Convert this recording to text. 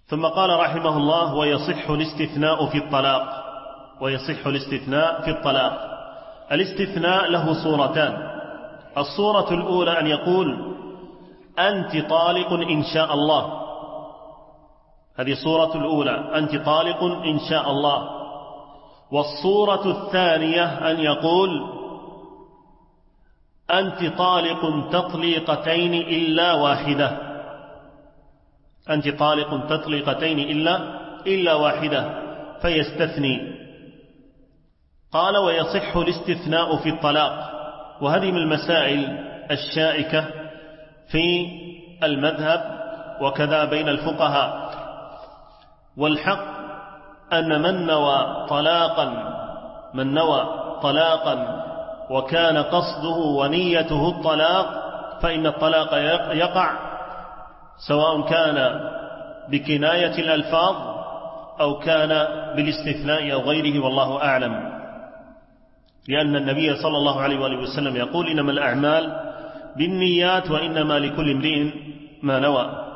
ثم قال رحمه الله: ويصح الاستثناء في الطلاق. ويصح الاستثناء في الطلاق. الاستثناء له صورتان. الصورة الأولى أن يقول: أنت طالق إن شاء الله. هذه الصورة الأولى: أنت طالق إن شاء الله. والصورة الثانية أن يقول: أنت طالق تطليقتين إلا واحدة. أنت طالق تطليقتين إلا واحدة، فيستثني. قال: ويصح الاستثناء في الطلاق. وهذه من المسائل الشائكة في المذهب وكذا بين الفقهاء. والحق أن من نوى طلاقا وكان قصده ونيته الطلاق، فإن الطلاق يقع، سواء كان بكناية الألفاظ أو كان بالاستثناء أو غيره، والله أعلم. لأن النبي صلى الله عليه وآله وسلم يقول: إنما الأعمال بالنيات وإنما لكل امرئ ما نوى.